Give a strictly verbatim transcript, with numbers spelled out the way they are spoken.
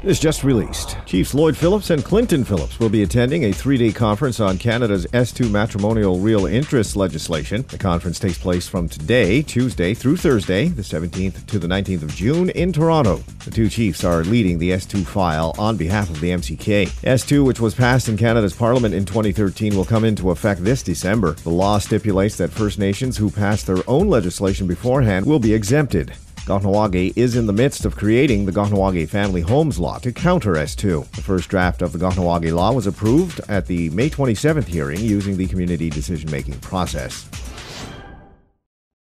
is just released. Chiefs Lloyd Phillips and Clinton Phillips will be attending a three-day conference on Canada's S two matrimonial real interest legislation. The conference takes place from today, Tuesday, through Thursday, the seventeenth to the nineteenth of June in Toronto. The two chiefs are leading the S two file on behalf of the M C K. S two, which was passed in Canada's Parliament in twenty thirteen, will come into effect this December. The law stipulates that First Nations who pass their own legislation beforehand will be exempted. Kahnawake is in the midst of creating the Kahnawake Family Homes Law to counter S two. The first draft of the Kahnawake Law was approved at the May twenty-seventh hearing using the community decision-making process.